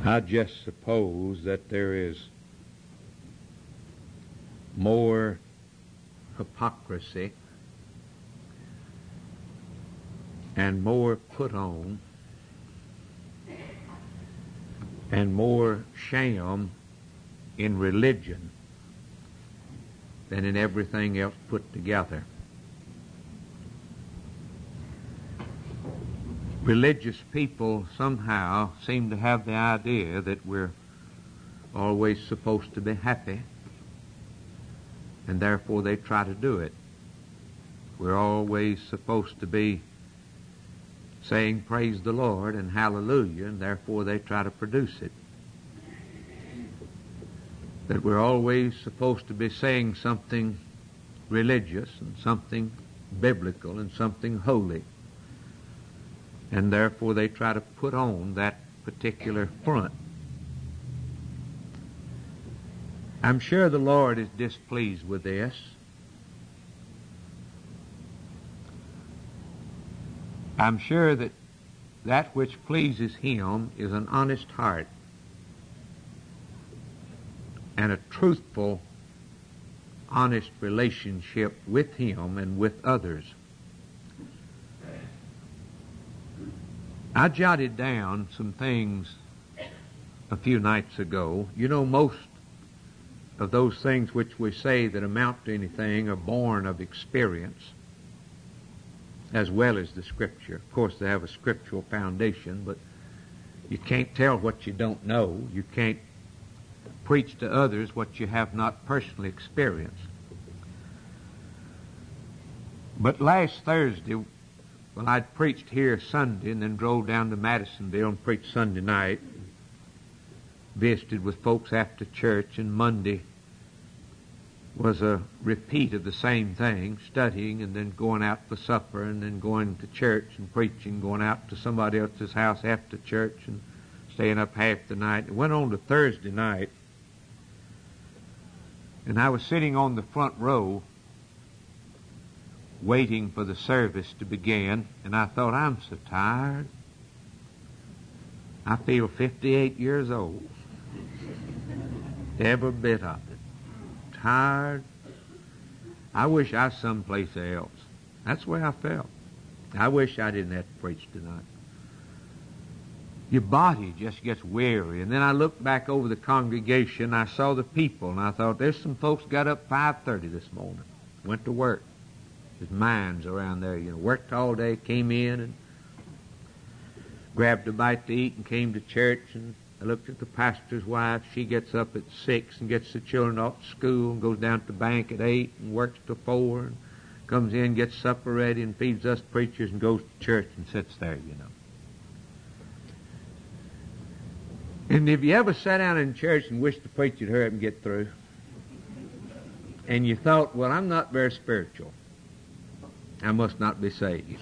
I just suppose that there is more hypocrisy and more put on and more sham in religion than in everything else put together. Religious people somehow seem to have the idea that we're always supposed to be happy, and therefore they try to do it. We're always supposed to be saying praise the Lord and hallelujah, and therefore they try to produce it. That we're always supposed to be saying something religious and something biblical and something holy, and therefore they try to put on that particular front. I'm sure the Lord is displeased with this. I'm sure that that which pleases Him is an honest heart and a truthful, honest relationship with Him and with others. I jotted down some things a few nights ago. You know, most of those things which we say that amount to anything are born of experience as well as the Scripture. Of course, they have a scriptural foundation, but you can't tell what you don't know. You can't preach to others what you have not personally experienced. But last Thursday, when I'd preached here Sunday and then drove down to Madisonville and preached Sunday night, visited with folks after church, and Monday was a repeat of the same thing, studying and then going out for supper and then going to church and preaching, going out to somebody else's house after church and staying up half the night. It went on to Thursday night, and I was sitting on the front row waiting for the service to begin, and I thought, I'm so tired. I feel 58 years old. Every bit of it. Tired. I wish I was someplace else. That's the way I felt. I wish I didn't have to preach tonight. Your body just gets weary. And then I looked back over the congregation, I saw the people, and I thought, there's some folks got up 5:30 this morning, went to work. There's mines around there, worked all day, came in and grabbed a bite to eat and came to church. And I looked at the pastor's wife. She gets up at 6 and gets the children off to school and goes down to the bank at 8 and works till 4 and comes in, gets supper ready and feeds us preachers and goes to church and sits there, And have you ever sat down in church and wished the preacher would hurry up and get through? And you thought, well, I'm not very spiritual. I must not be saved.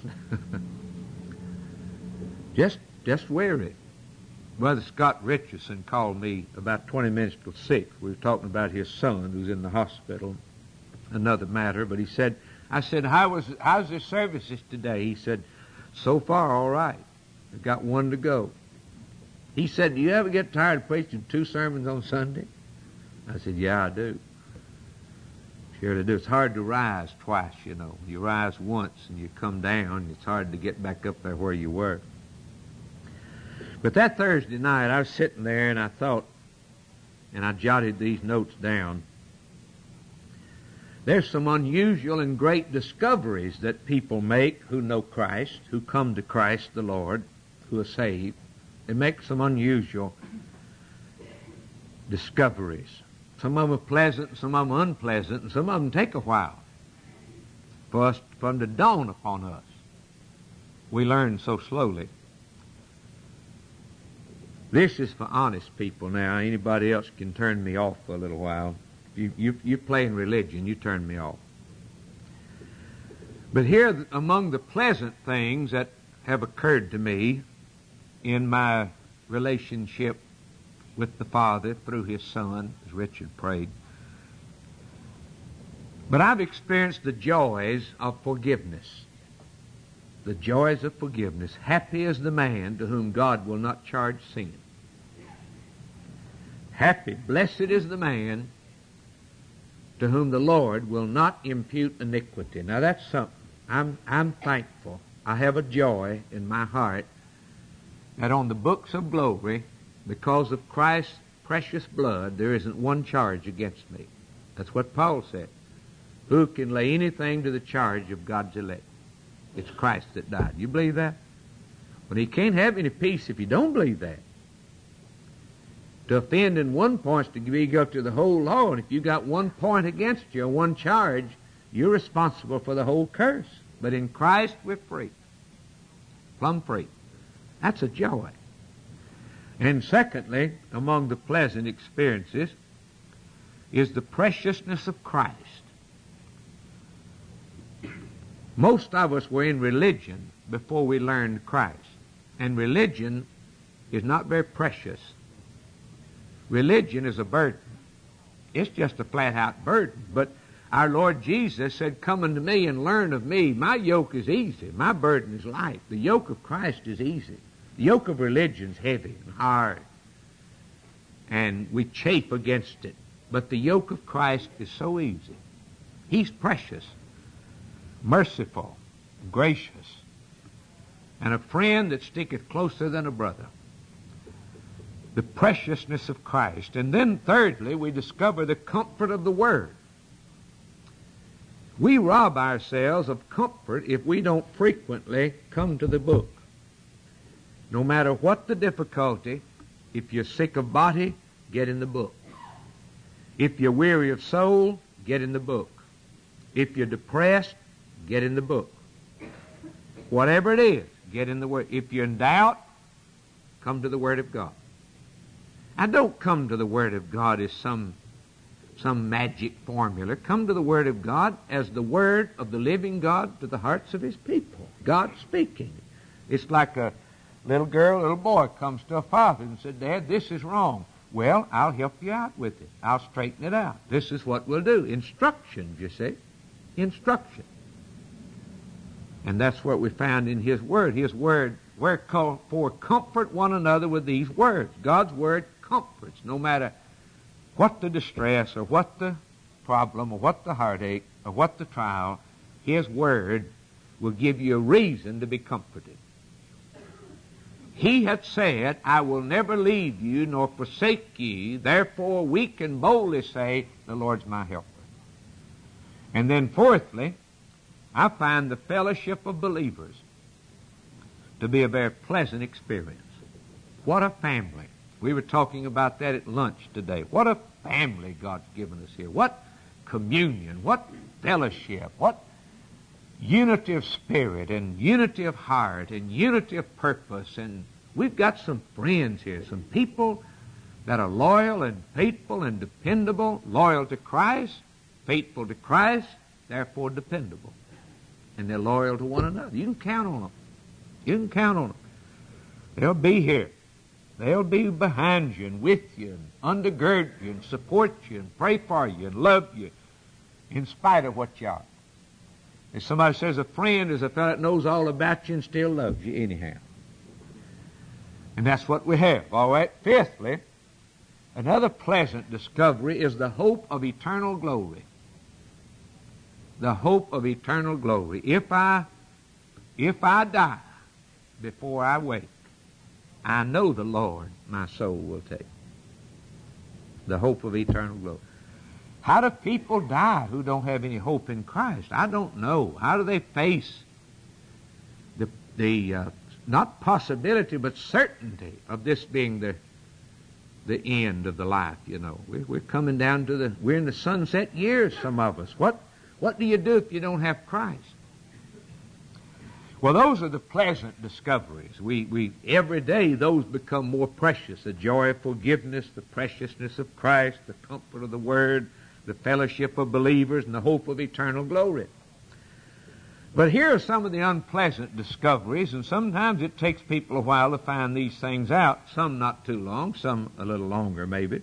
Just weary. Brother Scott Richardson called me about 20 minutes till 6. We were talking about his son who's in the hospital, another matter. But he said, I said, how's the services today? He said, so far all right. I've got one to go. He said, do you ever get tired of preaching 2 sermons on Sunday? I said, yeah, I do. Sure to do. It's hard to rise twice, You rise once and you come down. It's hard to get back up there where you were. But that Thursday night, I was sitting there and I thought, and I jotted these notes down, there's some unusual and great discoveries that people make who know Christ, who come to Christ the Lord, who are saved. They make some unusual discoveries. Some of them are pleasant, some of them are unpleasant, and some of them take a while for them to dawn upon us. We learn so slowly. This is for honest people now. Anybody else can turn me off for a little while. You play in religion, you turn me off. But here, among the pleasant things that have occurred to me in my relationship with the Father through His Son, as Richard prayed, but I've experienced the joys of forgiveness. The joys of forgiveness. Happy is the man to whom God will not charge sin. Happy, blessed is the man to whom the Lord will not impute iniquity. Now that's something. I'm thankful. I have a joy in my heart that on the books of glory, because of Christ's precious blood, there isn't one charge against me. That's what Paul said. Who can lay anything to the charge of God's elect? It's Christ that died. You believe that? Well, he can't have any peace if you don't believe that. To offend in one point is to be guilty of the whole law, and if you got one point against you, or one charge, you're responsible for the whole curse. But in Christ, we're free. Plumb free. That's a joy. And secondly, among the pleasant experiences, is the preciousness of Christ. Most of us were in religion before we learned Christ. And religion is not very precious. Religion is a burden. It's just a flat-out burden. But our Lord Jesus said, "Come unto me and learn of me. My yoke is easy. My burden is light." The yoke of Christ is easy. The yoke of religion is heavy and hard. And we chafe against it. But the yoke of Christ is so easy. He's precious, merciful, gracious, and a friend that sticketh closer than a brother. The preciousness of Christ. And then thirdly, we discover the comfort of the Word. We rob ourselves of comfort if we don't frequently come to the book. No matter what the difficulty, if you're sick of body, get in the book. If you're weary of soul, get in the book. If you're depressed, get in the book. Whatever it is, get in the Word. If you're in doubt, come to the Word of God. And don't come to the Word of God as some magic formula. Come to the Word of God as the Word of the living God to the hearts of His people. God speaking. It's like a little girl, little boy comes to a father and said, "Dad, this is wrong." "Well, I'll help you out with it. I'll straighten it out. This is what we'll do." Instructions, you see. Instruction. And that's what we found in His Word. His Word, wherefore comfort one another with these words. God's Word comforts, no matter what the distress or what the problem or what the heartache or what the trial. His Word will give you a reason to be comforted. He hath said, "I will never leave you nor forsake ye. Therefore we can boldly say, the Lord's my helper." And then fourthly, I find the fellowship of believers to be a very pleasant experience. What a family. We were talking about that at lunch today. What a family God's given us here. What communion, what fellowship, what unity of spirit and unity of heart and unity of purpose. And we've got some friends here, some people that are loyal and faithful and dependable, loyal to Christ, faithful to Christ, therefore dependable. And they're loyal to one another. You can count on them. You can count on them. They'll be here. They'll be behind you and with you and undergird you and support you and pray for you and love you in spite of what you are. If somebody says a friend is a fellow that knows all about you and still loves you anyhow. And that's what we have. All right. Fifthly, another pleasant discovery is the hope of eternal glory. The hope of eternal glory. If I die before I wake, I know the Lord my soul will take. The hope of eternal glory. How do people die who don't have any hope in Christ? I don't know. How do they face the not possibility but certainty of this being the end of the life? You know, we're coming down to we're in the sunset years. Some of us. What do you do if you don't have Christ? Well, those are the pleasant discoveries. We every day those become more precious. The joy of forgiveness, the preciousness of Christ, the comfort of the Word, the fellowship of believers, and the hope of eternal glory. But here are some of the unpleasant discoveries, and sometimes it takes people a while to find these things out. Some not too long, some a little longer maybe.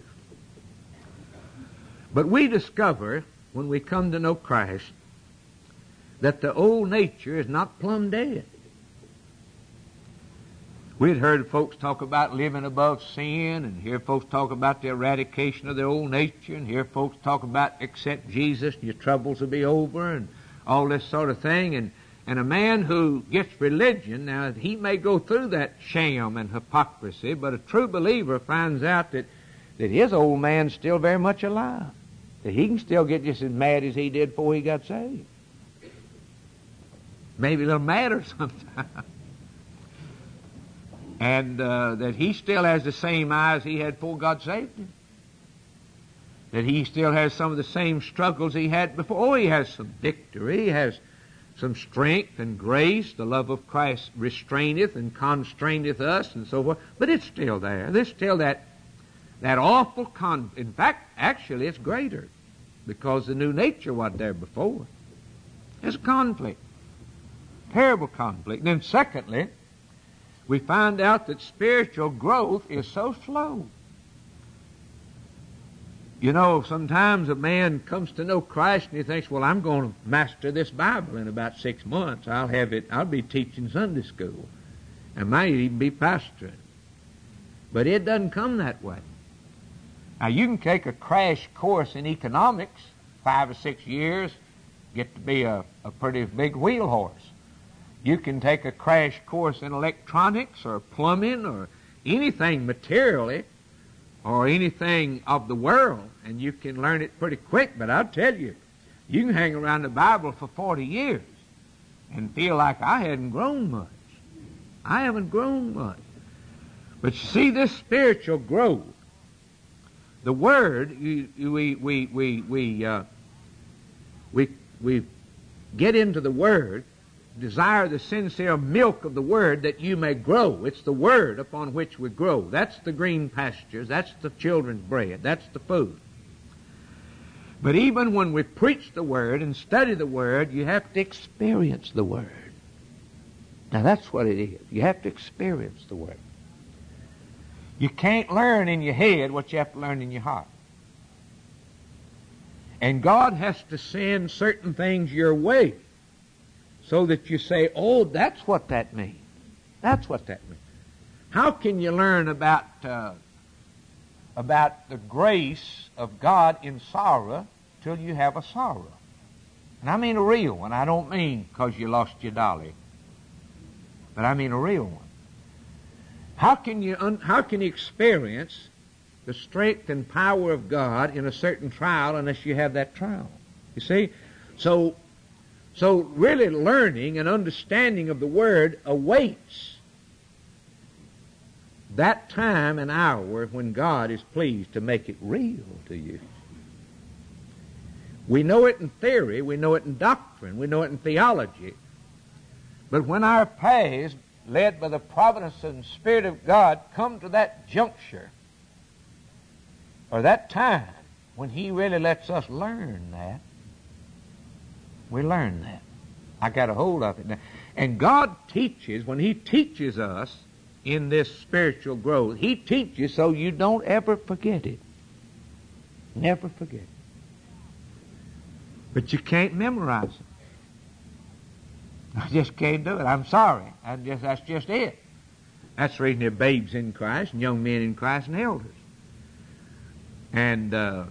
But we discover, when we come to know Christ, that the old nature is not plumb dead. We'd heard folks talk about living above sin, and hear folks talk about the eradication of their old nature, and hear folks talk about accept Jesus and your troubles will be over, and all this sort of thing. And a man who gets religion, now he may go through that sham and hypocrisy, but a true believer finds out that his old man's still very much alive, that he can still get just as mad as he did before he got saved. Maybe a little madder sometimes. And that he still has the same eyes he had before God saved him. That he still has some of the same struggles he had before. Oh, he has some victory. He has some strength and grace. The love of Christ restraineth and constraineth us and so forth. But it's still there. There's still that awful in fact, actually, it's greater because the new nature wasn't there before. There's a conflict. Terrible conflict. And then secondly, we find out that spiritual growth is so slow. You know, sometimes a man comes to know Christ and he thinks, well, I'm going to master this Bible in about 6 months. I'll be teaching Sunday school. I might even be pastoring. But it doesn't come that way. Now, you can take a crash course in economics, 5 or 6 years, get to be a pretty big wheel horse. You can take a crash course in electronics or plumbing or anything materially or anything of the world, and you can learn it pretty quick. But I'll tell you, you can hang around the Bible for 40 years and feel like I hadn't grown much. I haven't grown much. But you see, this spiritual growth, the Word, we get into the Word, desire the sincere milk of the Word that you may grow. It's the Word upon which we grow. That's the green pastures. That's the children's bread. That's the food. But even when we preach the Word and study the Word, you have to experience the Word. Now that's what it is. You have to experience the Word. You can't learn in your head what you have to learn in your heart. And God has to send certain things your way so that you say, oh, that's what that means. That's what that means. How can you learn about the grace of God in sorrow till you have a sorrow? And I mean a real one. I don't mean because you lost your dolly. But I mean a real one. How can you experience the strength and power of God in a certain trial unless you have that trial? You see? So really learning and understanding of the Word awaits that time and hour when God is pleased to make it real to you. We know it in theory, we know it in doctrine, we know it in theology. But when our paths, led by the providence and Spirit of God, come to that juncture, or that time, when He really lets us learn that, we learn that. I got a hold of it now. And God teaches, when He teaches us in this spiritual growth, He teaches so you don't ever forget it. Never forget it. But you can't memorize it. I just can't do it. I'm sorry. That's just it. That's the reason they're babes in Christ and young men in Christ and elders. And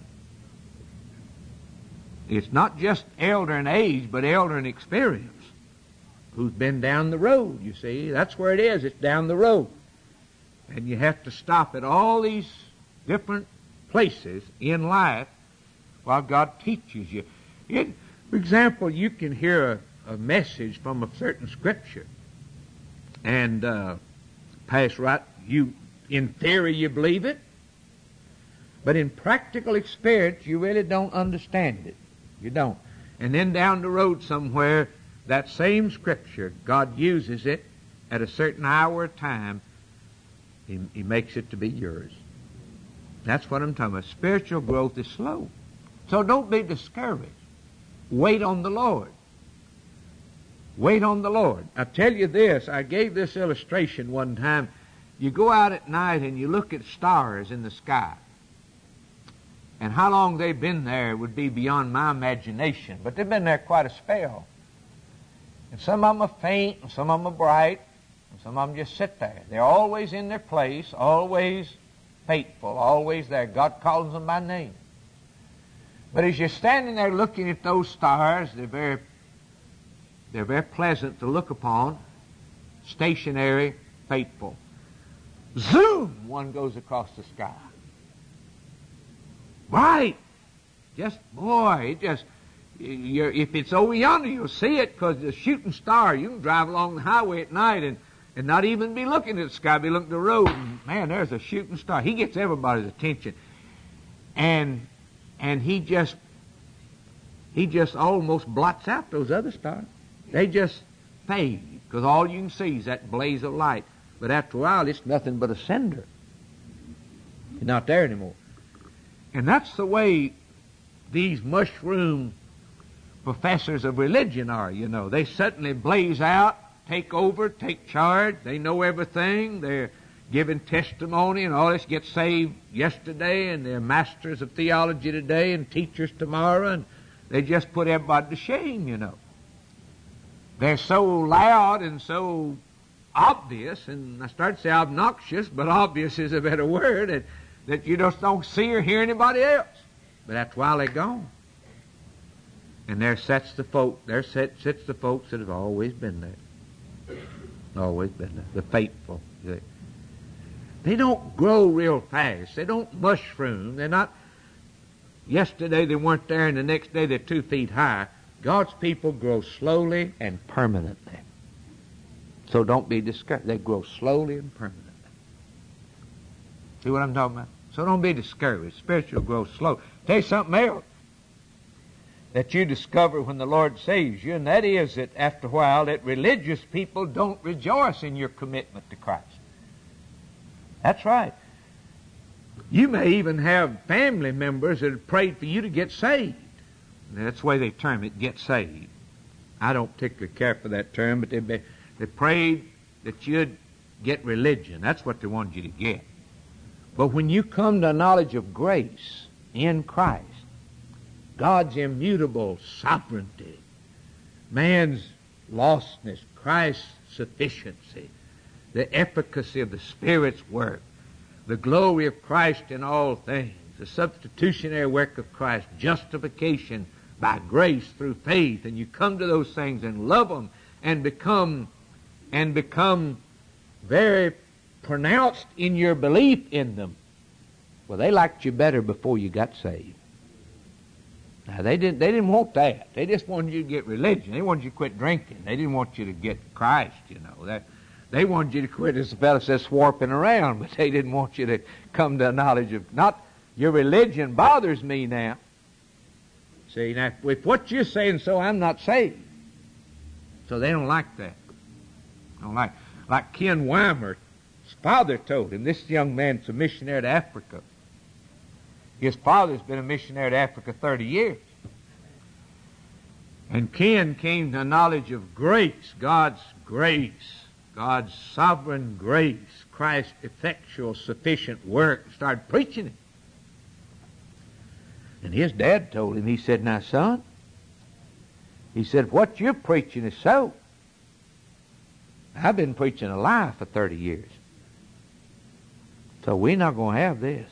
it's not just elder in age, but elder in experience. Who's been down the road, you see. That's where it is. It's down the road. And you have to stop at all these different places in life while God teaches you. For example, you can hear a message from a certain scripture and pass right. In theory, you believe it, but in practical experience, you really don't understand it. You don't. And then down the road somewhere, that same scripture, God uses it at a certain hour or time. He makes it to be yours. That's what I'm talking about. Spiritual growth is slow. So don't be discouraged. Wait on the Lord. Wait on the Lord. I tell you this, I gave this illustration one time. You go out at night and you look at stars in the sky. And how long they've been there would be beyond my imagination. But they've been there quite a spell. And some of them are faint, and some of them are bright, Some of them just sit there. They're always in their place, always faithful, always there. God calls them by name. But as you're standing there looking at those stars, they're very pleasant to look upon, stationary, faithful. Zoom! One goes across the sky. Right! Just, boy, if it's over yonder, you'll see it because it's a shooting star. You can drive along the highway at night and not even be looking at the sky, be looking at the road. And, man, there's a shooting star. He gets everybody's attention. And he just almost blots out those other stars. They just fade because all you can see is that blaze of light. But after a while, it's nothing but a cinder. It's not there anymore. And that's the way these mushroom professors of religion are, you know. They suddenly blaze out, take over, take charge. They know everything. They're giving testimony and all this. Get saved yesterday, and they're masters of theology today and teachers tomorrow, and they just put everybody to shame, you know. They're so loud and so obvious, and I started to say obnoxious, but obvious is a better word, that you just don't see or hear anybody else. But after a while, they're gone. And there sits the folks that have always been there. Always been there. The faithful. They don't grow real fast. They don't mushroom. They're not, yesterday they weren't there and the next day they're 2 feet high. God's people grow slowly and permanently. So don't be discouraged. They grow slowly and permanently. See what I'm talking about? So don't be discouraged. Spiritual growth slow. Tell you something else that you discover when the Lord saves you, and that is that after a while that religious people don't rejoice in your commitment to Christ. That's right. You may even have family members that have prayed for you to get saved. That's the way they term it, get saved. I don't particularly care for that term, but they prayed that you'd get religion. That's what they wanted you to get. But when you come to a knowledge of grace in Christ, God's immutable sovereignty, man's lostness, Christ's sufficiency, the efficacy of the Spirit's work, the glory of Christ in all things, the substitutionary work of Christ, justification by grace through faith, and you come to those things and love them and become very pronounced in your belief in them. Well, they liked you better before you got saved. Now, they didn't want that. They just wanted you to get religion. They wanted you to quit drinking. They didn't want you to get Christ, you know. They wanted you to quit, as the fellow says, swarping around, but they didn't want you to come to a knowledge of, not your religion bothers me now. See, now, if what you're saying so, I'm not saved. So they don't like that. Don't like Ken Weimer. His father told him, this young man's a missionary to Africa. His father's been a missionary to Africa 30 years. And Ken came to a knowledge of grace, God's sovereign grace, Christ's effectual, sufficient work, and started preaching it. And his dad told him, he said, now, son, he said, what you're preaching is so. I've been preaching a lie for 30 years. So we're not going to have this.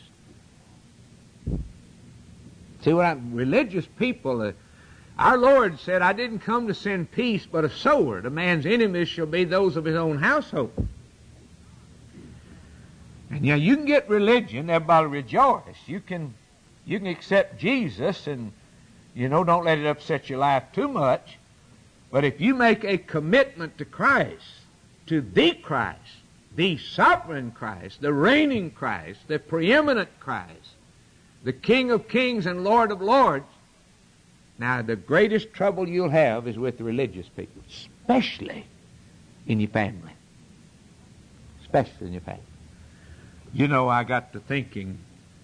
See religious people, our Lord said, I didn't come to send peace but a sword. A man's enemies shall be those of his own household. And yeah, you can get religion, everybody rejoice. You can accept Jesus and, don't let it upset your life too much. But if you make a commitment to Christ, to the Christ, the sovereign Christ, the reigning Christ, the preeminent Christ, the King of kings and Lord of lords, now the greatest trouble you'll have is with the religious people, especially in your family. Especially in your family. I got to thinking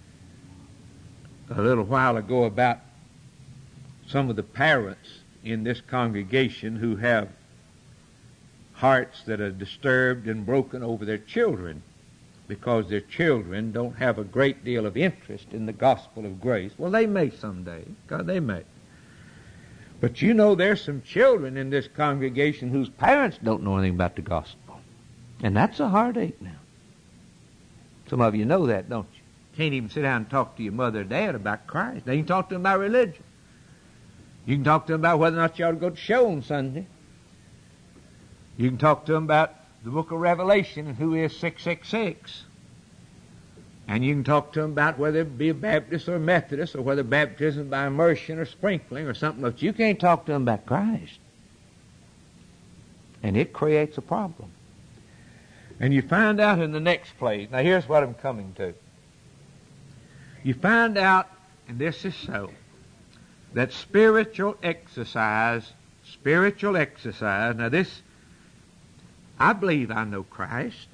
a little while ago about some of the parents in this congregation who have hearts that are disturbed and broken over their children because their children don't have a great deal of interest in the gospel of grace. Well, they may someday. God, they may. But there's some children in this congregation whose parents don't know anything about the gospel. And that's a heartache now. Some of you know that, don't you? Can't even sit down and talk to your mother or dad about Christ. Now you can talk to them about religion. You can talk to them about whether or not you ought to go to show on Sunday. You can talk to them about the book of Revelation and who is 666. And you can talk to them about whether it be a Baptist or a Methodist, or whether baptism by immersion or sprinkling or something else. You can't talk to them about Christ. And it creates a problem. And you find out in the next place, now here's what I'm coming to. You find out, and this is so, that spiritual exercise, now this, I believe I know Christ.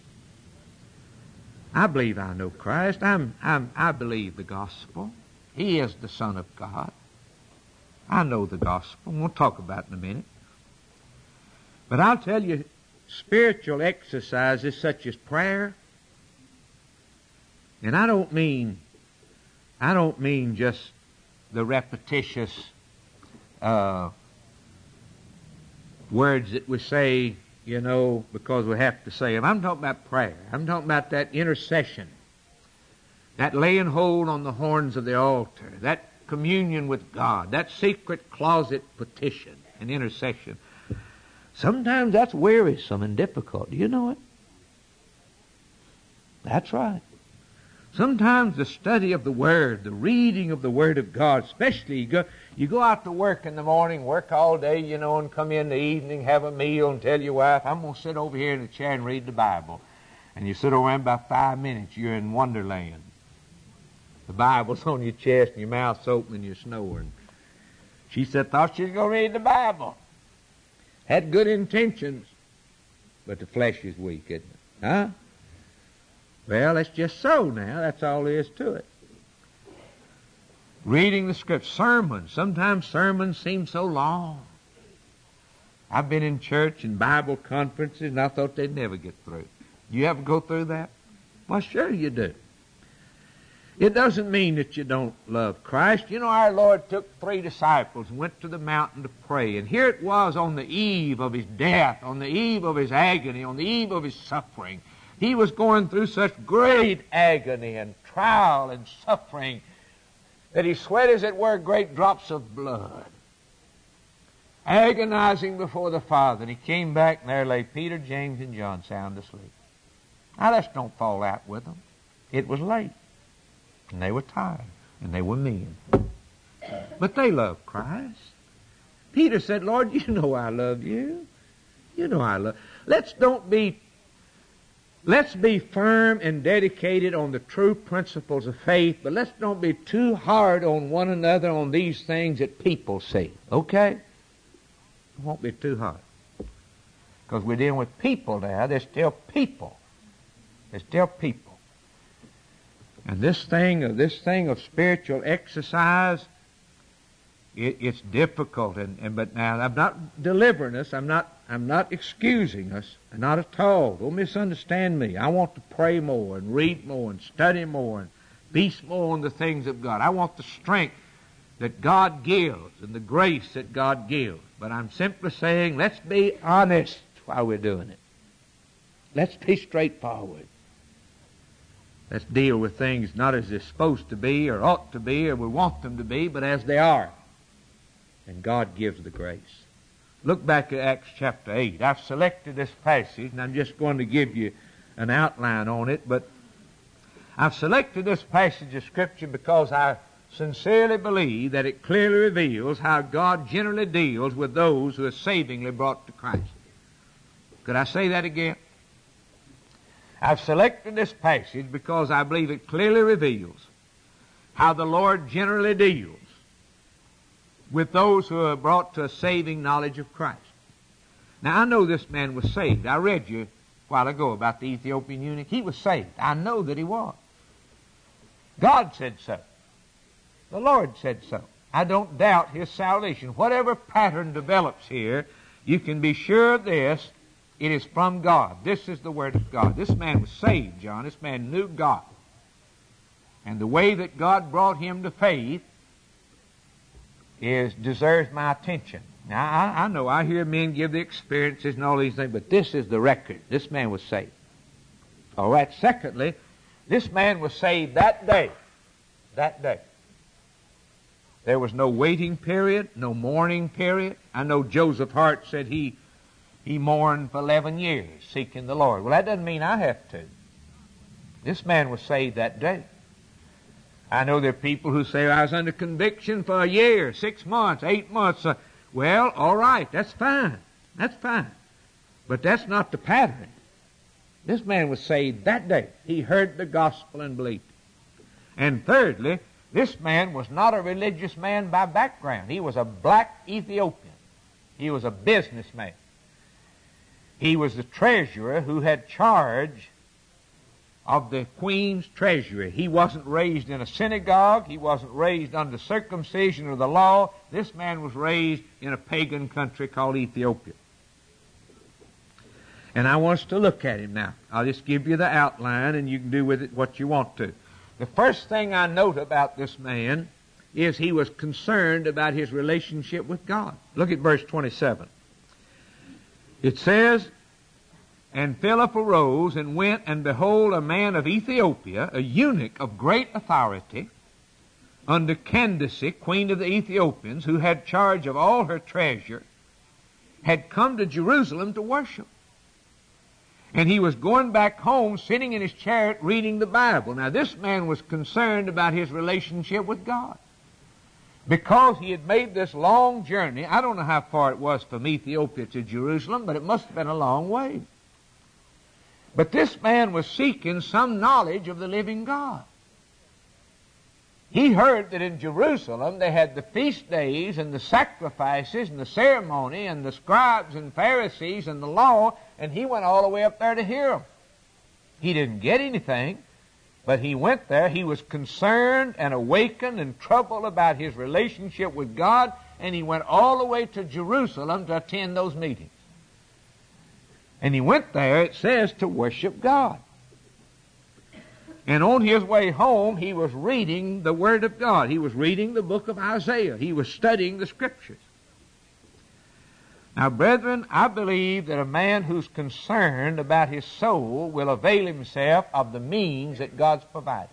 I believe I know Christ. I believe the gospel. He is the Son of God. I know the gospel. We'll talk about it in a minute. But I'll tell you, spiritual exercises such as prayer, and I don't mean just the repetitious words that we say, you know, because we have to say them. I'm talking about prayer. I'm talking about that intercession, that laying hold on the horns of the altar, that communion with God, that secret closet petition and intercession. Sometimes that's wearisome and difficult. Do you know it? That's right. Sometimes the study of the Word, the reading of the Word of God, especially you go out to work in the morning, work all day, you know, and come in the evening, have a meal, and tell your wife, I'm going to sit over here in the chair and read the Bible. And you sit over there about 5 minutes, you're in Wonderland. The Bible's on your chest and your mouth's open and you're snoring. She said, thought she was going to read the Bible. Had good intentions, but the flesh is weak, isn't it? Huh? Well, that's just so now. That's all there is to it. Reading the Scripture. Sermons. Sometimes sermons seem so long. I've been in church and Bible conferences, and I thought they'd never get through. You ever go through that? Well, sure you do. It doesn't mean that you don't love Christ. You know, our Lord took 3 disciples and went to the mountain to pray. And here it was on the eve of His death, on the eve of His agony, on the eve of His suffering. He was going through such great agony and trial and suffering that He sweat, as it were, great drops of blood, agonizing before the Father. And He came back, and there lay Peter, James, and John sound asleep. Now, let's don't fall out with them. It was late, and they were tired, and they were men. But they loved Christ. Peter said, Lord, you know I love you. You know I love you. Let's be firm and dedicated on the true principles of faith, but let's don't be too hard on one another on these things that people say. Okay? It won't be too hard. Because we're dealing with people now. They're still people. They're still people. And this thing of spiritual exercise, it's difficult. But now I'm not delivering us. I'm not excusing us, not at all. Don't misunderstand me. I want to pray more and read more and study more and feast more on the things of God. I want the strength that God gives and the grace that God gives. But I'm simply saying, let's be honest while we're doing it. Let's be straightforward. Let's deal with things not as they're supposed to be or ought to be or we want them to be, but as they are. And God gives the grace. Look back at Acts chapter 8. I've selected this passage, and I'm just going to give you an outline on it, but I've selected this passage of Scripture because I sincerely believe that it clearly reveals how God generally deals with those who are savingly brought to Christ. Could I say that again? I've selected this passage because I believe it clearly reveals how the Lord generally deals with those who are brought to a saving knowledge of Christ. Now, I know this man was saved. I read you a while ago about the Ethiopian eunuch. He was saved. I know that he was. God said so. The Lord said so. I don't doubt His salvation. Whatever pattern develops here, you can be sure of this, it is from God. This is the Word of God. This man was saved, John. This man knew God. And the way that God brought him to faith deserves my attention. Now, I know I hear men give the experiences and all these things, but this is the record. This man was saved. All right. Secondly, this man was saved that day. That day. There was no waiting period, no mourning period. I know Joseph Hart said he mourned for 11 years seeking the Lord. Well, that doesn't mean I have to. This man was saved that day. I know there are people who say, I was under conviction for a year, 6 months, 8 months. Well, all right, that's fine. That's fine. But that's not the pattern. This man was saved that day. He heard the gospel and believed it. And thirdly, this man was not a religious man by background. He was a black Ethiopian. He was a businessman. He was the treasurer who had charge of the queen's treasury. He wasn't raised in a synagogue. He wasn't raised under circumcision or the law. This man was raised in a pagan country called Ethiopia. And I want us to look at him now. I'll just give you the outline and you can do with it what you want to. The first thing I note about this man is he was concerned about his relationship with God. Look at verse 27. It says, And Philip arose and went, and behold, a man of Ethiopia, a eunuch of great authority, under Candace, queen of the Ethiopians, who had charge of all her treasure, had come to Jerusalem to worship. And he was going back home, sitting in his chariot, reading the Bible. Now, this man was concerned about his relationship with God. Because he had made this long journey, I don't know how far it was from Ethiopia to Jerusalem, but it must have been a long way. But this man was seeking some knowledge of the living God. He heard that in Jerusalem they had the feast days and the sacrifices and the ceremony and the scribes and Pharisees and the law, and he went all the way up there to hear them. He didn't get anything, but he went there. He was concerned and awakened and troubled about his relationship with God, and he went all the way to Jerusalem to attend those meetings. And he went there, it says, to worship God. And on his way home, he was reading the Word of God. He was reading the book of Isaiah. He was studying the Scriptures. Now, brethren, I believe that a man who's concerned about his soul will avail himself of the means that God's provided.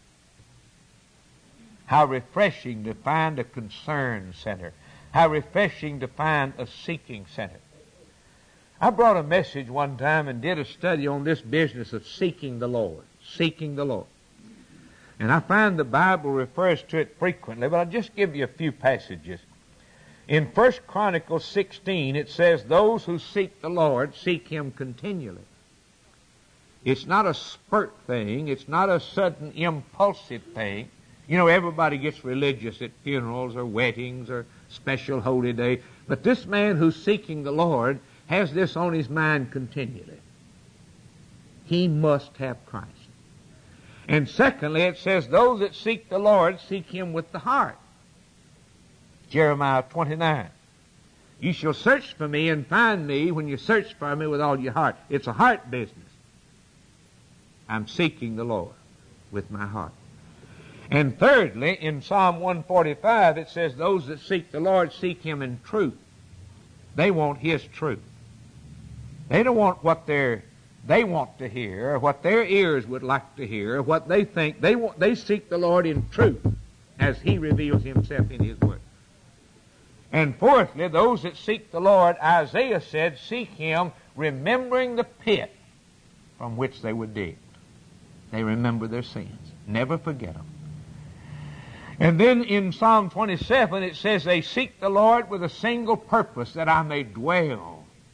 How refreshing to find a concern center. How refreshing to find a seeking center. I brought a message one time and did a study on this business of seeking the Lord. Seeking the Lord. And I find the Bible refers to it frequently, but I'll just give you a few passages. In 1 Chronicles 16, it says, Those who seek the Lord seek Him continually. It's not a spurt thing. It's not a sudden impulsive thing. You know, everybody gets religious at funerals or weddings or special holy day. But this man who's seeking the Lord has this on his mind continually. He must have Christ. And secondly, it says, those that seek the Lord seek Him with the heart. Jeremiah 29. You shall search for me and find me when you search for me with all your heart. It's a heart business. I'm seeking the Lord with my heart. And thirdly, in Psalm 145, it says, those that seek the Lord seek Him in truth. They want His truth. They don't want what they want to hear, or what their ears would like to hear, or what they think. They seek the Lord in truth as He reveals Himself in His Word. And fourthly, those that seek the Lord, Isaiah said, seek Him remembering the pit from which they were digged. They remember their sins. Never forget them. And then in Psalm 27, it says, they seek the Lord with a single purpose, that I may dwell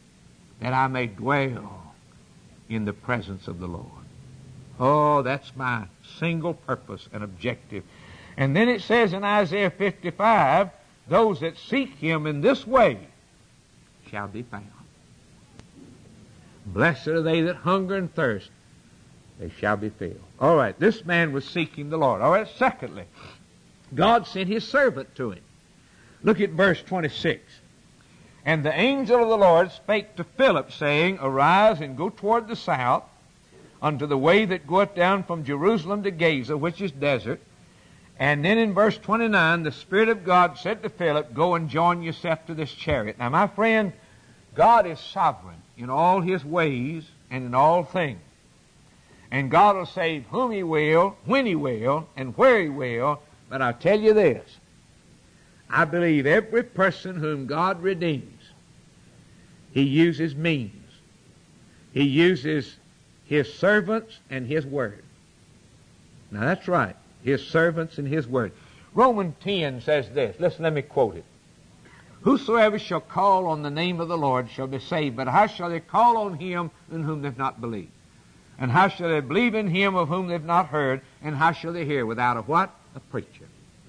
in the presence of the Lord. Oh, that's my single purpose and objective. And then it says in Isaiah 55, those that seek Him in this way shall be found. Blessed are they that hunger and thirst, they shall be filled. All right, this man was seeking the Lord. All right, secondly, God sent His servant to him. Look at verse 26. And the angel of the Lord spake to Philip, saying, Arise and go toward the south, unto the way that goeth down from Jerusalem to Gaza, which is desert, And then in verse 29, the Spirit of God said to Philip, go and join yourself to this chariot. Now, my friend, God is sovereign in all His ways and in all things. And God will save whom He will, when He will, and where He will. But I'll tell you this. I believe every person whom God redeems, He uses means. He uses His servants and His Word. Now, that's right. His servants and His Word. Romans 10 says this. Listen, let me quote it. Whosoever shall call on the name of the Lord shall be saved. But how shall they call on Him in whom they've not believed? And how shall they believe in Him of whom they've not heard? And how shall they hear without a what? A preacher.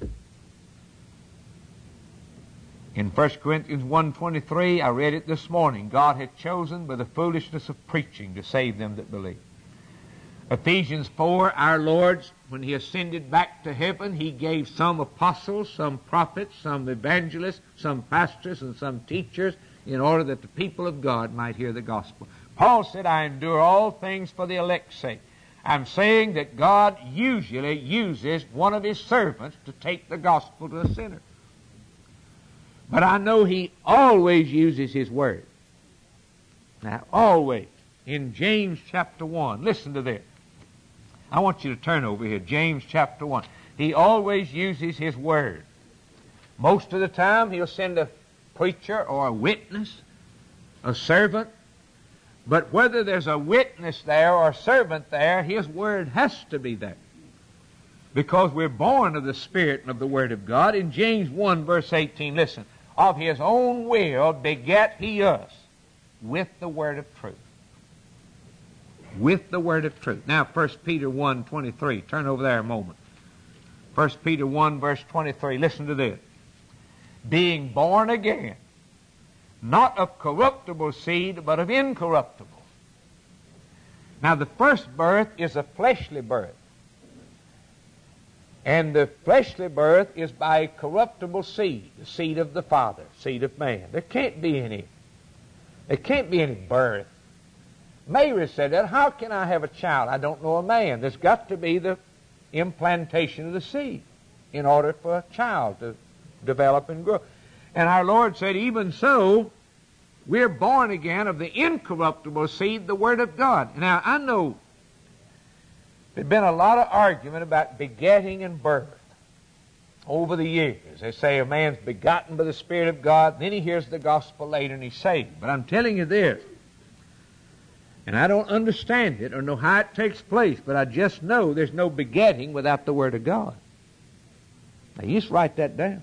In 1 Corinthians 1:23, I read it this morning. God had chosen by the foolishness of preaching to save them that believe. Ephesians 4, our Lord, when He ascended back to heaven, He gave some apostles, some prophets, some evangelists, some pastors, and some teachers in order that the people of God might hear the gospel. Paul said, I endure all things for the elect's sake. I'm saying that God usually uses one of His servants to take the gospel to a sinner. But I know He always uses His Word. Now, always. In James chapter 1, listen to this. I want you to turn over here, James chapter 1. He always uses His Word. Most of the time, He'll send a preacher or a witness, a servant. But whether there's a witness there or a servant there, His Word has to be there. Because we're born of the Spirit and of the Word of God. In James 1, verse 18, listen. Of His own will begat He us with the word of truth. With the word of truth. Now, 1 Peter 1:23. Turn over there a moment. 1 Peter 1, verse 23. Listen to this. Being born again, not of corruptible seed, but of incorruptible. Now, the first birth is a fleshly birth. And the fleshly birth is by a corruptible seed, the seed of the Father, seed of man. There can't be any birth. Mary said that, how can I have a child? I don't know a man. There's got to be the implantation of the seed in order for a child to develop and grow. And our Lord said, even so, we're born again of the incorruptible seed, the Word of God. Now, I know there's been a lot of argument about begetting and birth over the years. They say a man's begotten by the Spirit of God, then he hears the gospel later and he's saved. But I'm telling you this, and I don't understand it or know how it takes place, but I just know there's no begetting without the Word of God. Now, you just write that down.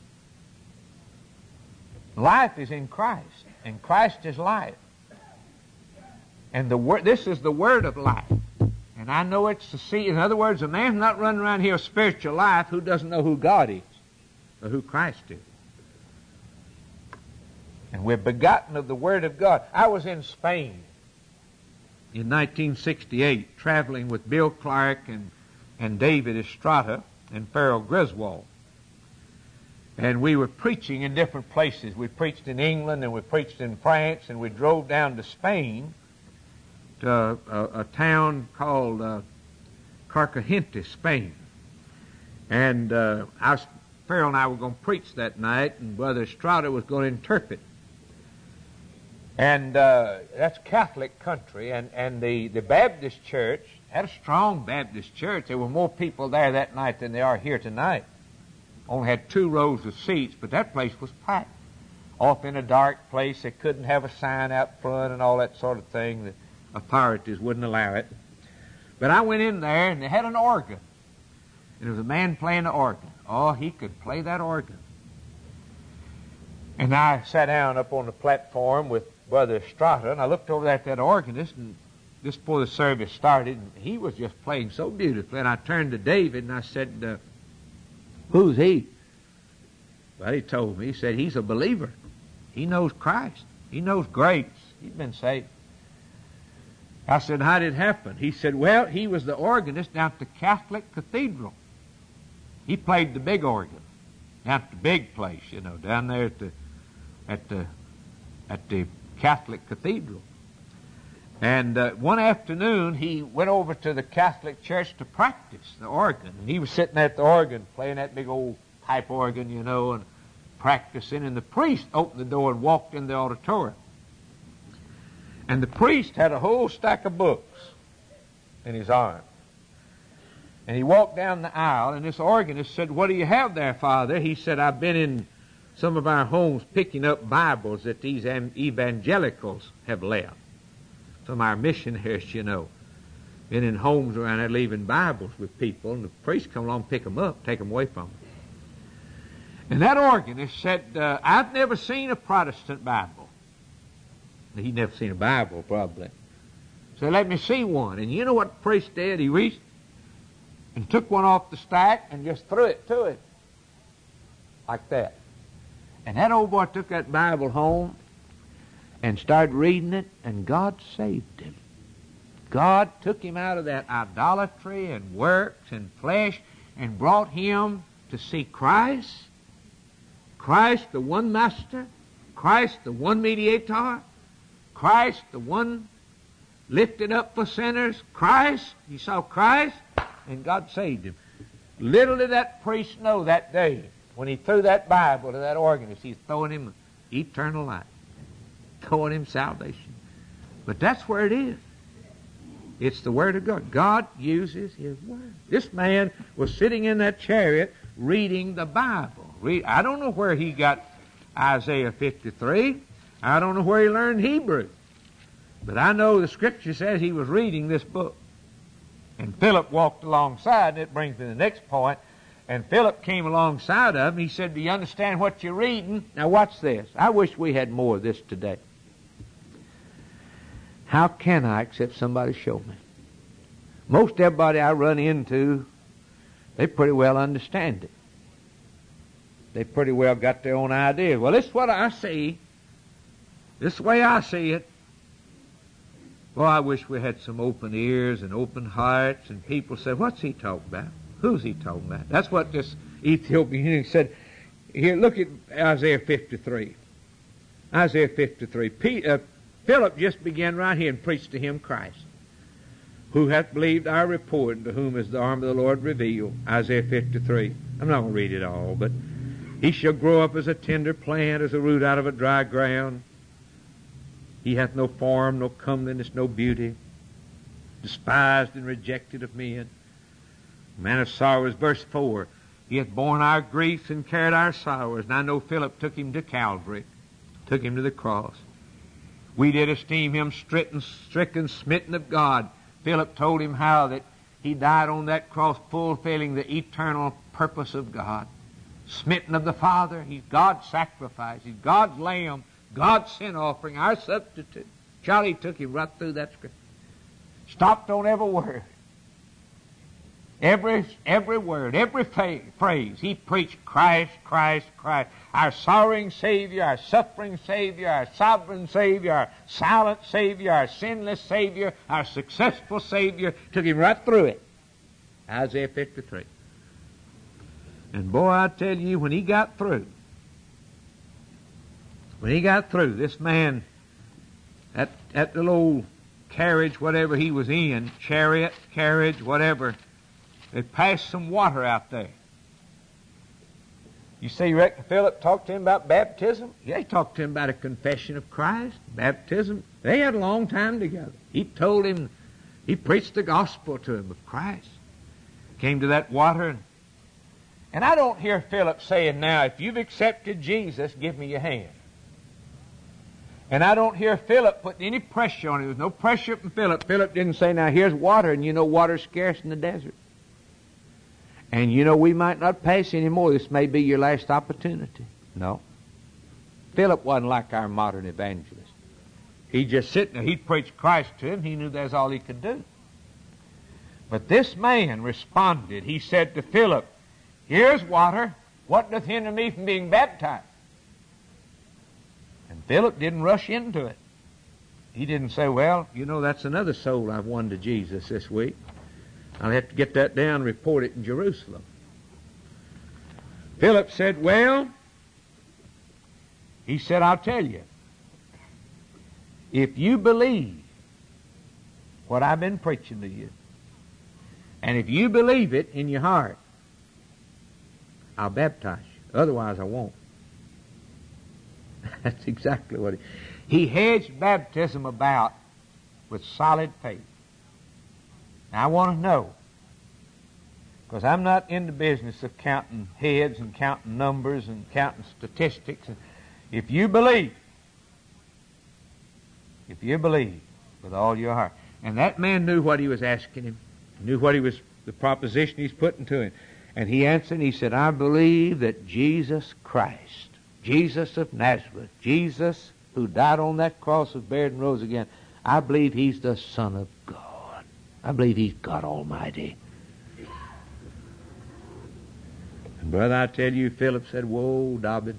Life is in Christ, and Christ is life. And this is the Word of life. And I know it's the seed. In other words, a man's not running around here with spiritual life who doesn't know who God is or who Christ is. And we're begotten of the Word of God. I was in Spain in 1968, traveling with Bill Clark and David Estrada and Farrell Griswold. And we were preaching in different places. We preached in England and we preached in France, and we drove down to Spain, to a town called Carcagente, Spain. And Farrell and I were going to preach that night, and Brother Estrada was going to interpret. And that's Catholic country, and the Baptist church had a strong Baptist church. There were more people there that night than there are here tonight. Only had 2 rows of seats, but that place was packed. Off in a dark place, they couldn't have a sign out front and all that sort of thing. The authorities wouldn't allow it. But I went in there, and they had an organ. And there was a man playing the organ. Oh, he could play that organ. And I sat down up on the platform with Brother Estrada, and I looked over at that organist, and just before the service started, and he was just playing so beautifully. And I turned to David, and I said, who's he? Well, he told me. He said, he's a believer. He knows Christ. He knows grace. He's been saved. I said, how did it happen? He said, well, he was the organist down at the Catholic Cathedral. He played the big organ down at the big place, down there at the Catholic Cathedral. And one afternoon, he went over to the Catholic Church to practice the organ. And he was sitting at the organ, playing that big old pipe organ, you know, and practicing. And the priest opened the door and walked in the auditorium. And the priest had a whole stack of books in his arm. And he walked down the aisle, and this organist said, "What do you have there, Father?" He said, "I've been in some of our homes picking up Bibles that these evangelicals have left. Some of our missionaries, you know, been in homes around there leaving Bibles with people, and the priest come along, pick them up, take them away from them." And that organist said, "I've never seen a Protestant Bible." He'd never seen a Bible, probably. So let me see one. And you know what the priest did? He reached and took one off the stack and just threw it to him. Like that. And that old boy took that Bible home and started reading it, and God saved him. God took him out of that idolatry and works and flesh and brought him to see Christ. Christ, the one Master. Christ, the one Mediator. Christ, the one lifted up for sinners. Christ, he saw Christ, and God saved him. Little did that priest know that day, when he threw that Bible to that organist, he's throwing him eternal life, throwing him salvation. But that's where it is. It's the Word of God. God uses His Word. This man was sitting in that chariot reading the Bible. I don't know where he got Isaiah 53. I don't know where he learned Hebrew. But I know the Scripture says he was reading this book. And Philip walked alongside, and it brings me to the next point. And Philip came alongside of him. He said, "Do you understand what you're reading?" Now watch this. I wish we had more of this today. How can I except somebody show me? Most everybody I run into, they pretty well understand it. They pretty well got their own ideas. Well, this is what I see. This is the way I see it. Well, I wish we had some open ears and open hearts, and people say, "What's he talking about? Who's he talking about?" That's what this Ethiopian eunuch said. Here, look at Isaiah 53. Isaiah 53. Philip just began right here and preached to him Christ. "Who hath believed our report, and to whom is the arm of the Lord revealed?" Isaiah 53. I'm not going to read it all, but "He shall grow up as a tender plant, as a root out of a dry ground. He hath no form, no comeliness, no beauty, despised and rejected of men. Man of sorrows," verse 4, "He hath borne our griefs and carried our sorrows." And I know Philip took him to Calvary, took him to the cross. "We did esteem him stricken, smitten of God." Philip told him how that he died on that cross fulfilling the eternal purpose of God. Smitten of the Father. He's God's sacrifice. He's God's lamb, God's sin offering, our substitute. Charlie took him right through that scripture. Stopped on every word. Every word, every phrase. He preached Christ, Christ, Christ. Our sorrowing Savior, our suffering Savior, our sovereign Savior, our silent Savior, our sinless Savior, our successful Savior. Took him right through it. Isaiah 53. And boy, I tell you, when he got through, this man, that little old carriage, whatever he was in, chariot, carriage, whatever, they passed some water out there. You say, you reckon Philip talked to him about baptism? Yeah, he talked to him about a confession of Christ, baptism. They had a long time together. He told him, he preached the gospel to him of Christ. Came to that water, and I don't hear Philip saying, "Now, if you've accepted Jesus, give me your hand." And I don't hear Philip putting any pressure on him. There was no pressure from Philip. Philip didn't say, "Now, here's water, and you know water's scarce in the desert. And you know we might not pass anymore. This may be your last opportunity." No. Philip wasn't like our modern evangelist. He'd just sit there. He'd preach Christ to him. He knew that's all he could do. But this man responded. He said to Philip, "Here's water. What doth hinder me from being baptized?" And Philip didn't rush into it. He didn't say, "Well, you know, that's another soul I've won to Jesus this week. I'll have to get that down and report it in Jerusalem." Philip said, "Well," he said, "I'll tell you. If you believe what I've been preaching to you. And if you believe it in your heart, I'll baptize you. Otherwise, I won't. That's exactly what he hedged baptism about with solid faith. Now, I want to know, because I'm not in the business of counting heads and counting numbers and counting statistics. If you believe with all your heart. And that man knew what he was asking him, knew what the proposition he's putting to him. And he answered, he said, I believe that Jesus Christ, Jesus of Nazareth, Jesus who died on that cross, was buried and rose again, I believe he's the Son of God. I believe he's God Almighty. And brother, I tell you, Philip said, whoa, Dobbin.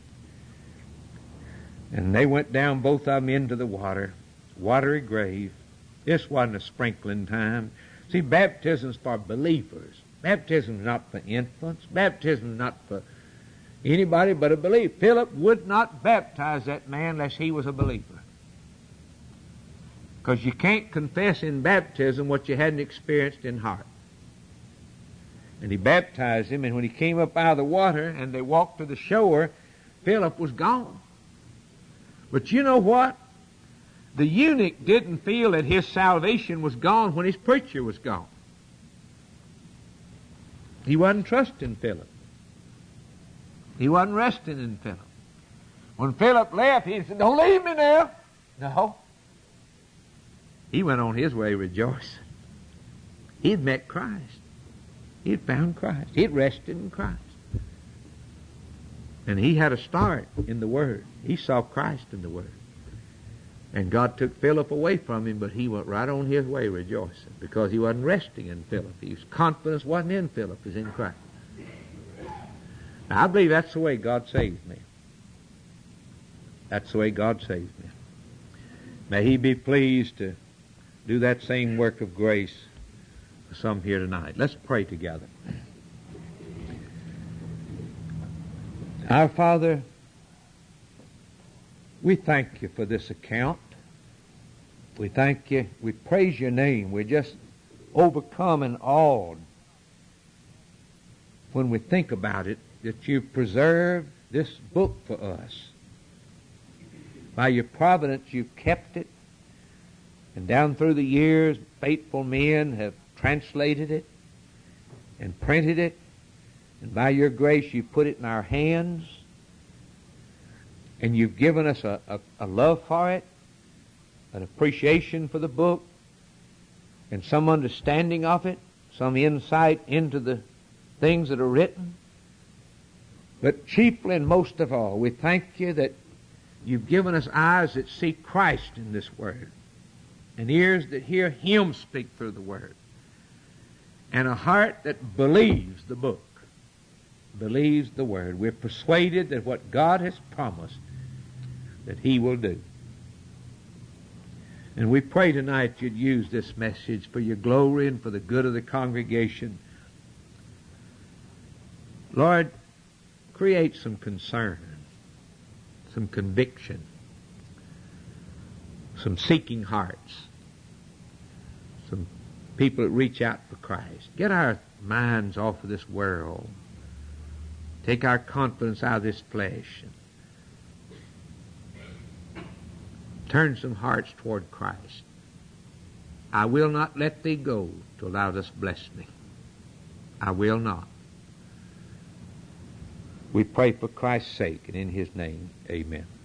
And they went down, both of them, into the watery grave. This wasn't a sprinkling time. See, baptism's for believers. Baptism's not for infants. Baptism's not for anybody but a believer. Philip would not baptize that man unless he was a believer. Because you can't confess in baptism what you hadn't experienced in heart. And he baptized him, and when he came up out of the water and they walked to the shore, Philip was gone. But you know what? The eunuch didn't feel that his salvation was gone when his preacher was gone. He wasn't trusting Philip. He wasn't resting in Philip. When Philip left, he said, don't leave me now. No. He went on his way rejoicing. He'd met Christ. He'd found Christ. He'd rested in Christ. And he had a start in the Word. He saw Christ in the Word. And God took Philip away from him, but he went right on his way rejoicing because he wasn't resting in Philip. His confidence wasn't in Philip, it was in Christ. Now, I believe that's the way God saved me. That's the way God saved me. May he be pleased to do that same work of grace for some here tonight. Let's pray together. Our Father, we thank you for this account. We thank you. We praise your name. We're just overcome and awed when we think about it, that you've preserved this book for us. By your providence, you've kept it. And down through the years, faithful men have translated it and printed it. And by your grace, you've put it in our hands. And you've given us a love for it, an appreciation for the book, and some understanding of it, some insight into the things that are written. But chiefly and most of all, we thank you that you've given us eyes that see Christ in this Word, and ears that hear Him speak through the Word, and a heart that believes the book, believes the Word. We're persuaded that what God has promised, that He will do. And we pray tonight you'd use this message for your glory and for the good of the congregation. Lord, create some concern, some conviction, some seeking hearts, some people that reach out for Christ. Get our minds off of this world. Take our confidence out of this flesh. Turn some hearts toward Christ. I will not let thee go till thou dost bless me. I will not. We pray for Christ's sake, and in His name, amen.